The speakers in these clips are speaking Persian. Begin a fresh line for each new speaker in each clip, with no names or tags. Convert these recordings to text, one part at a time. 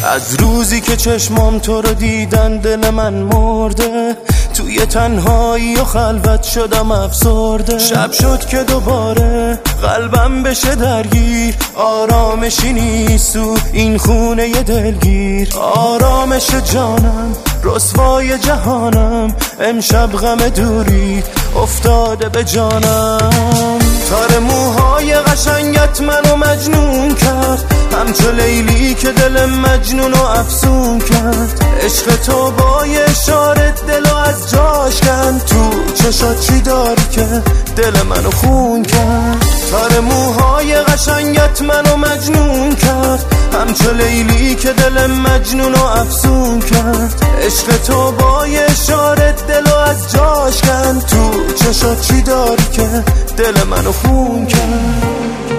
از روزی که چشمام تو رو دیدن دل من مرده، توی تنهایی و خلوت شدم افسرده. شب شد که دوباره قلبم بشه درگیر، آرامشی نیست تو این خونه ی دلگیر. آرامش جانم رسوای جهانم، امشب غم دوری افتاده به جانم. تار موهای قشنگت منو مجنون کرد، همچو لیلی که دل مجنون و افسون کرد. عشق تو با اشارت دلو از جاش کن، تو چشات چی داری که دل منو خون کرد. تار موهای قشنگت منو مجنون کرد، همچو لیلی که دل مجنون و افسون کرد. عشق تو با اشارت دلو از جاش کن، تو چشات چی داری که دل منو خون کرد.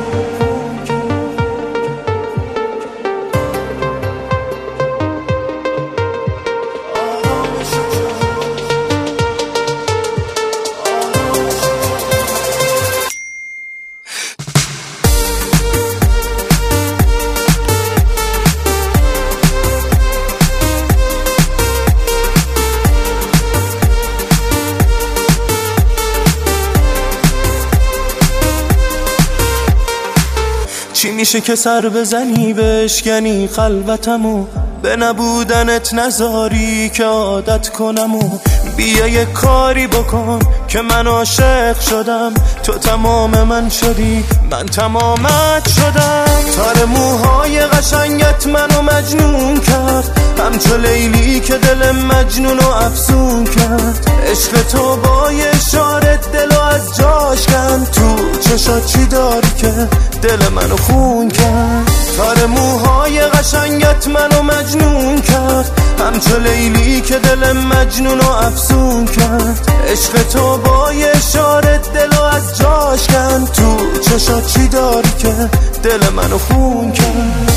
چی میشه که سر بزنی بشکنی خلوتمو، به نبودنت نذاری که عادت کنمو. بیا یه کاری بکن که من عاشق شدم، تو تمام من شدی من تمامت شدم. تار موهای قشنگت منو مجنون کرد، همچو لیلی که دل مجنون و افسون کرد. عشق تو با اشارت دلو از جاش کن، تو چشات چی داری که دل منو خون کرد. تار موهای قشنگت منو مجنون کرد، همچو لیلی که دل مجنون و افسون کرد. عشق تو با اشارت دلو از جاش کن، تو چشات چی داری که دل منو خون کرد.